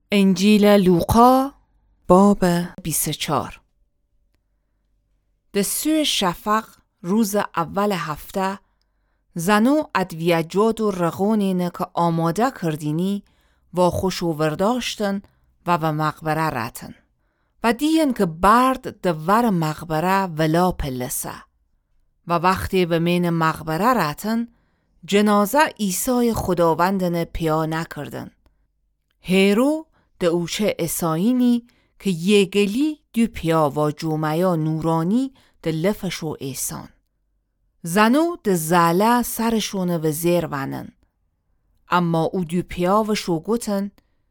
انجیل لوقا باب 24. دسوی شفق روز اول هفته زنو ادویجاد و رغونینه که آماده کردینی و خوشو ورداشتن و به مقبره رتن و دیین که برد دور مقبره ولا پلسه و وقتی به مین مقبره رتن جنازه عیسی خداوندن پیا نکردن. هیرو ده اوچه اساینی که یگلی دو پیا و جومیا نورانی ده لفشو ایسان. زنو ده زاله سرشونه و زیر ونن. اما او دو پیا و شو گوتن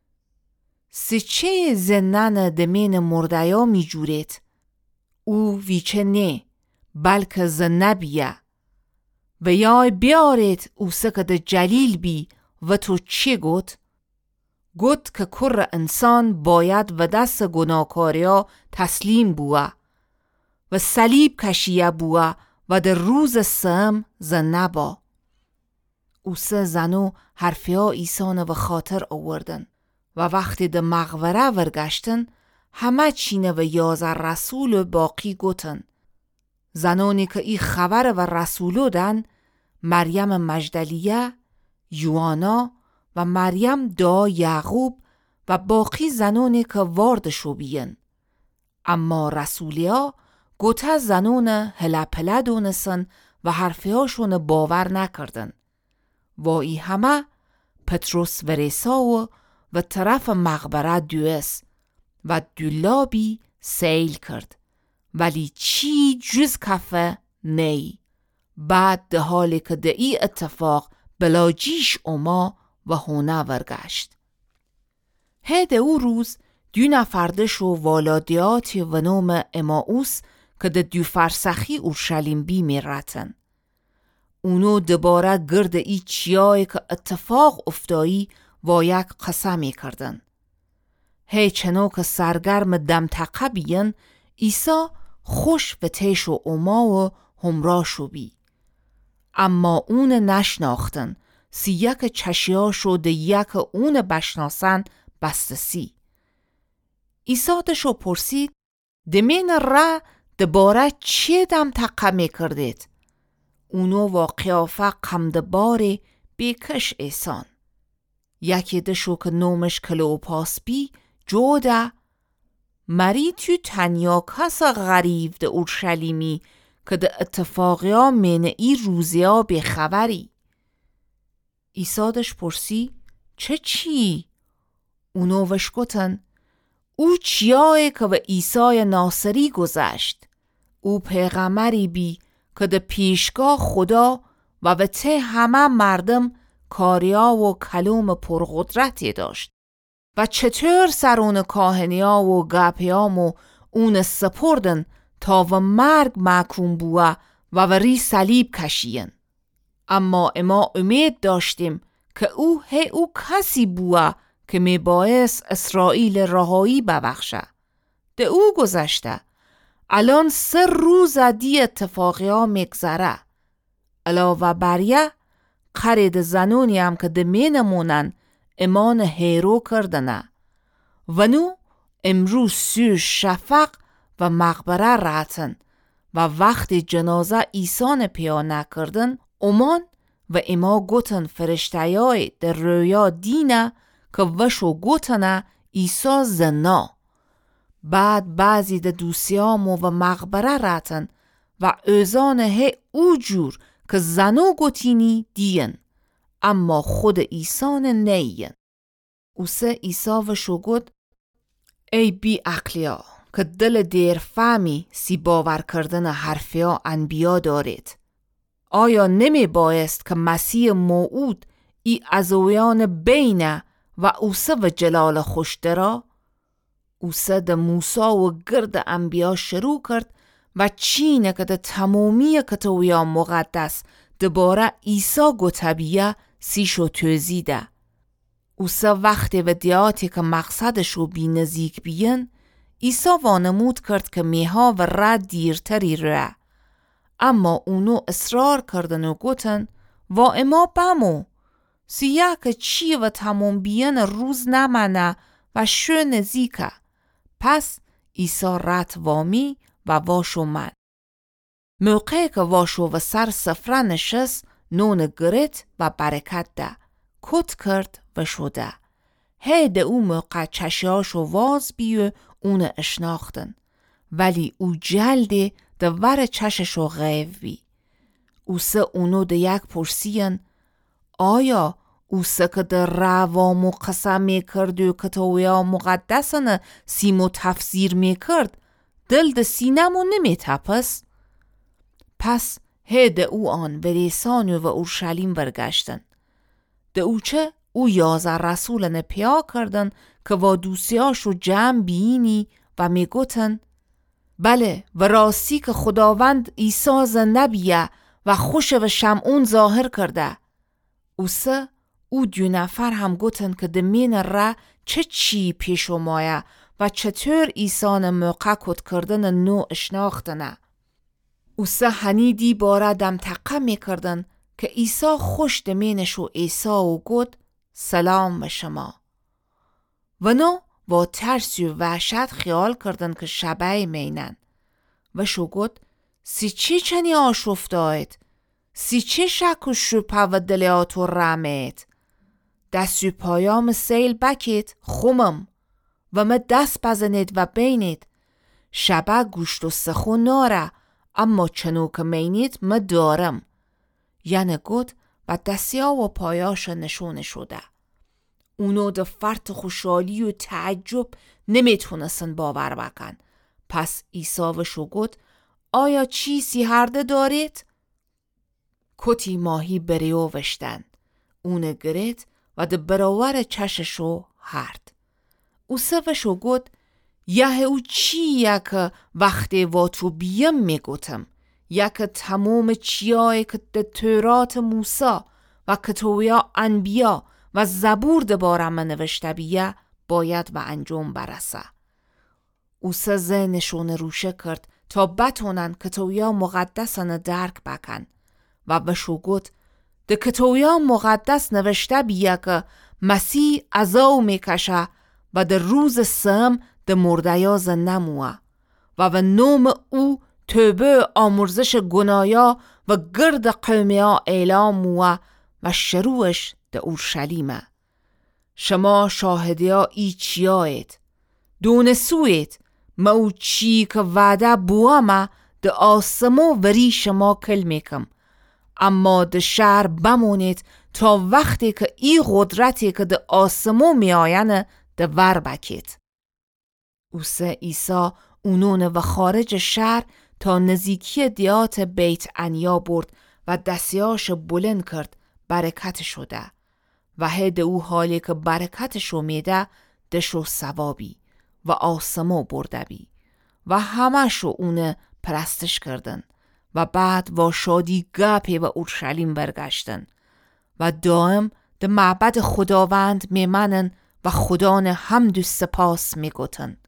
سچه زنن ده مین مردیا می جورید. او ویچه نه بلکه زنبیه و یای بیارید او سکه ده جلیل بی و تو چی گوت؟ گوت که کر انسان باید و دست گناهکاریا تسلیم بوه و صلیب کشیه بوه و در روز سم زنده با. او سه زنو حرفیا ایسان و خاطر آوردن و وقتی ده مقبره ورگشتن همه چینه و 11 رسول باقی گوتن. زنانی که ای خبر و رسولو دن مریم مجدلیه، یوانا و مریم دا یعقوب و باقی زنانی که واردشو بیین. اما رسولیا گوته زنون هلپله دونسن و حرفیاشون باور نکردن. و ای همه پتروس و ریساو و طرف مقبره دویس و دولابی سیل کرد ولی چی جز کفه نی. بعد ده حالی که ده ای اتفاق بلا جیش اوما و هونه ورگشت. هده او روز 2 نفردشو والادیاتی و نوم اماوس که ده 2 فرسخی اورشلیم بی می رتن. اونو دوباره گرد ای چیایی که اتفاق افتایی و یک قسمی کردن. هی چنو که سرگرم دمتقه بیین عیسی خوش به تیش و اوما و همراشو بی. اما اون نشناختن یک چشیاشو ده یک اون بشناسن بستسی. عیسی دشو پرسید دمین را دباره چی دمتقه می کردید؟ اونو و قیافه قمدباری بیکش ایسان. یکی دشو که نومش کلوپاس بی جوده مری تو تنیا کس غریب ده اورشلیمی که ده اتفاقیا من ای روزیا به خبری. عیسی دش پرسی چی؟ اونو وش گوتن او چیایی که به عیسی ناصری گذشت. او پیغمبری بی که ده پیشگاه خدا و به ته همه مردم کاریا و کلوم پرقدرتی داشت و چطور سرون کاهنیا و گپیامو اون سپردن تا و مرگ محکوم بوه و ری صلیب کشین. اما اما امید داشتیم که او کسی بوه که می باعث اسرائیل رهایی ببخشه. ده او گذشته. الان 3 روز دی اتفاقی ها میگذره. علاوه بریه قرید زنونی هم که ده می نمونن امان هیرو کردنه. و نو امروز 3 شفق و مقبره رتن و وقتی جنازه ایسان پیا نکردن امان و اما گوتن فرشتیای در رویا دینه که وشو گوتنه عیسی زنا. بعد بعضی ده دوسیامو و مقبره رتن و اوزان هی او جور که زنو گوتینی دین اما خود عیسان نیین. او سه عیسی وشو گوت ای بی عقلیا که دل دیر فهمی سی باور کردن حرفیا انبیا دارید. آیا نمی بایست که مسیح موعود ای ازویان بینه و اوسه و جلال خوش درا؟ اوسه ده موسا و گرد انبیا شروع کرد و چینه که ده تمامی کتویا مقدس دباره عیسی گتبیه سیشو توزیده. اوسه وقتی و دیاتی که مقصدشو بی نزیک بیین عیسی وانمود کرد که میها و رد دیرتری ره. اما اونو اصرار کردن و گوتن و اما بمو سیه که چی و تمام بیان روز نمنه و شو نزیکه. پس عیسی رت وامی و واشو من. موقعی که واشو و سر سفره نشست نون گرت و برکت ده. کت کرد و شده. هی او موقع چشیاشو واز بیو اون اشناختن. ولی او جلده ده ور چششو غیب بی. او سه اونو ده یک پرسین آیا او سه که ده روامو قسم میکرد و کتویا مقدسن سیمو تفسیر میکرد دل ده سینمو نمیتپس؟ پس هی او آن به ریسانو و اورشلیم برگشتن. ده او چه؟ او 11 رسولن پیا کردن که و دوسیاشو جمع بینی و میگوتن بله و راستی که خداوند عیسی زنبیه و خوش و شمعون ظاهر کرده. او 2 نفر هم گوتن که دمین را چی پیشو مایه و چطور عیسی موقع کت کردن نو اشناختنه. او هنیدی باره دم تقه میکردن که عیسی خوش دمینشو عیسی و گوت سلام به شما. و نو با ترس و وحشت خیال کردن که شبه مینن. و شو گوت سی چی چنی آشفتایت؟ سی چی شک و شپه و دلیاتو رمید؟ دستی پایام سیل بکید خومم و ما دست بزنید و بینید. شبه گوشت و سخو ناره اما چنو که مینید ما دارم. یعنی گوت و دستیا و پایاش نشونه شده. اونو ده فرط خوشحالی و تعجب نمیتونستن باور بکن. پس عیسی و شو گوت آیا چیزی هرده دارید؟ کتی ماهی بریو وشتن. اونه گرید و ده براور چششو هرد. او سوشو گوت یه او چیه که وقتی و تو بیم میگوتم یک تمام چیایی که ده تورات موسی و کتویا انبیا و زبور ده بارم نوشته بیه باید و انجام برسه. او سه ذهنشون روشه کرد تا بتونن کتویا مقدسن درک بکن و بشو گوت ده کتویا مقدس نوشته بیه که مسیح عذاب میکشه و ده روز سم ده مردیا زنده موه و نوم او توبه آمرزش گنایا و گرد قومیا اعلام موه و شروعش ده اورشلیمه. شما شاهدیا ای چیایید دونسوید ما او چی که وعده بوامه ده آسمو وری شما کل میکم اما ده شهر بمونید تا وقتی که ای قدرتی که ده آسمو میآینه ده ور بکید. او سه عیسی اونون و خارج شهر تا نزدیکی دیات بیت عنیا برد و دستیاش بلند کرد برکت شده و هد او حالی که برکتشو میده دشو ثوابی و آسمو برده بی و همشو اونه پرستش کردن و بعد و شادی گپی و اورشلیم برگشتن و دائم ده معبد خداوند میمنن و خدان حمد و سپاس میگوتن.